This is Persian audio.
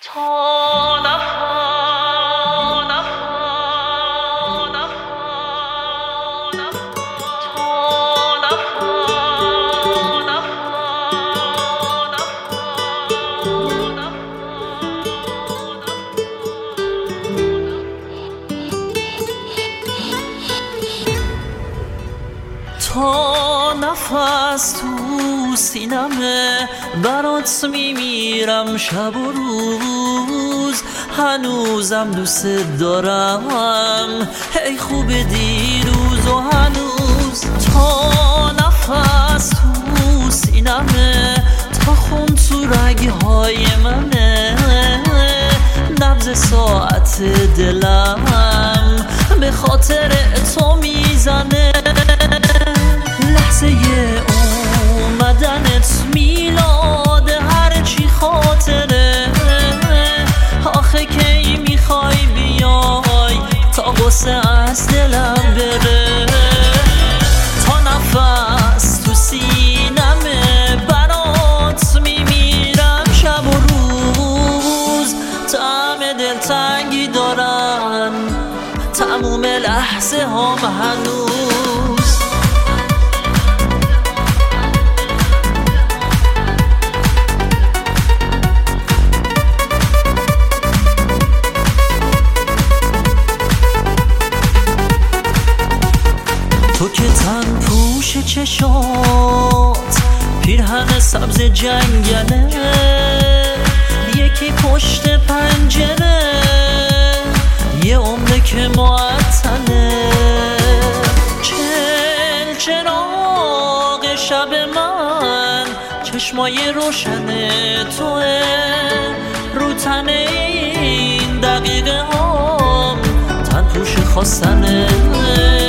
تا نفس تو سینمه برات میمیرم شب و روز، هنوزم دوست دارم ای خوب دیروز و هنوز. تا نفس تو سینمه، تا خون تو رگهای منه، نبض ساعت دلم به خاطر تو میزنه. لحظه اومدنت میلاد هرچی خاطره، آخه کی میخوای بیای تا غصه از دلم بره. تا نفس تو سینمه برات میمیرم شب و روز، طعم دلتنگی دارن تموم لحظه هام هنوز. تو که تن پوش چشات، پیرهن سبز جنگله، یکی پشت پنجره، یه عمره که معطله. چراغ شب من چشمای روشن توه، رو تن این دقیقه هم تن پوش خواستنه.